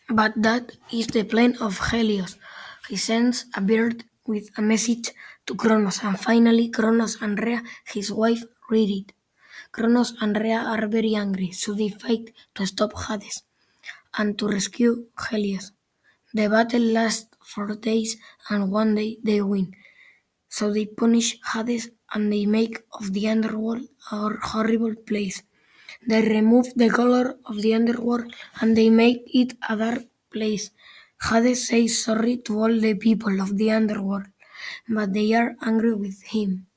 But that is the plan of Helios. He sends a bird with a message to Kronos, and finally Kronos and Rhea, his wife, read it. Kronos and Rhea are very angry, so they fight to stop Hades and to rescue Helios. The battle lasts 4 days, and one day they win. So they punish Hades and they make of the underworld a horrible place. They remove the color of the underworld and they make it a dark place. Hades says sorry to all the people of the underworld, but they are angry with him.